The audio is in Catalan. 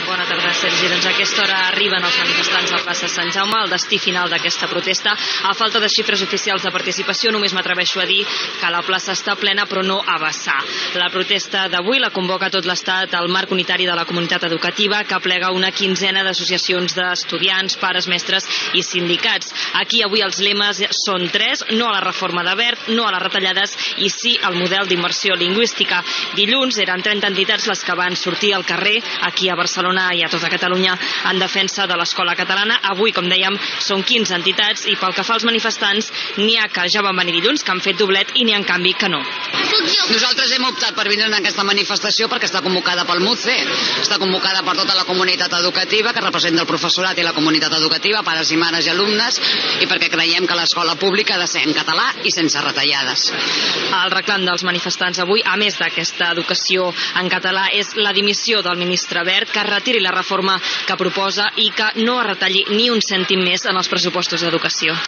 Bona tarda, Sergi. Doncs a aquesta hora arriben els manifestants a la plaça Sant Jaume, al destí final d'aquesta protesta. A falta de xifres oficials de participació, només m'atreveixo a dir que la plaça està plena, però no a vessar. La protesta d'avui la convoca tot l'Estat al marc unitari de la comunitat educativa, que aplega una quinzena d'associacions d'estudiants, pares, mestres i sindicats. Aquí avui els lemes són 3: no a la reforma de Wert, no a les retallades i sí al model d'immersió lingüística. Dilluns eren 30 entitats les que van sortir al carrer, aquí a Barcelona i a tota Catalunya, en defensa de l'escola catalana. Avui, com dèiem, són 15 entitats i pel que fa als manifestants, n'hi ha que ja van venir dilluns, que han fet doblet, i n'hi ha en canvi que no. Nosaltres hem optat per vindre en aquesta manifestació perquè està convocada pel MUCE, està convocada per tota la comunitat educativa, que representa el professorat i la comunitat educativa, pares i mares i alumnes, i perquè creiem que l'escola pública ha de ser en català i sense retallades. El reclam dels manifestants avui, a més d'aquesta educació en català, és la dimissió del ministre Wert, que retiri la reforma que proposa i que no es retalli ni un cèntim més en els pressupostos d'educació.